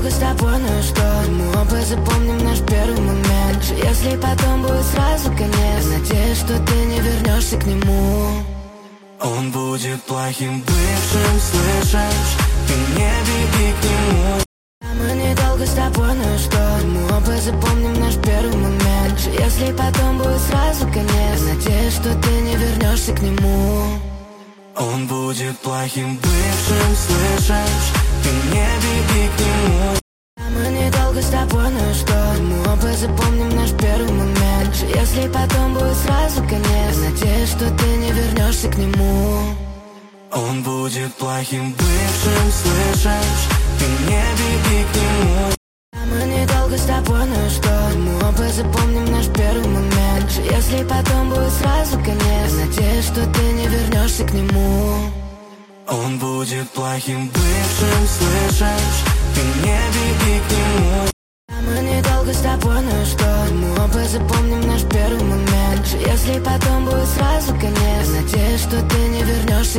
недолго с тобой, ну что? Мы оба запомним наш первый момент. Даже если потом будет сразу конец, надеюсь, что ты не вернешься к нему. Он будет плохим бывшим, слышишь? Ты не беги к нему. Мы недолго с тобой, ну что? Мы оба запомним наш первый момент. Даже если потом будет сразу конец, надеюсь, что ты не вернешься к нему. Он будет плохим бывшим, слышишь? Ты не беги к нему. Мы недолго с тобой, ну что? Мы оба запомним наш первый момент. Даже если потом будет сразу конец, надеюсь, что ты не вернешься к нему. Он будет плохим бывшим, слышишь? Ты не беги к нему. Мы недолго с тобой, ну что? Мы оба запомним наш первый момент. Даже если потом будет сразу конец, надеюсь, что ты не вернешься к нему. Он будет плохим бывшим, слышишь? Ты не беги к нему. Мы недолго с тобой, ну что? Мы оба запомним наш первый момент. Даже если потом будет сразу конец, надеюсь, что ты не вернешься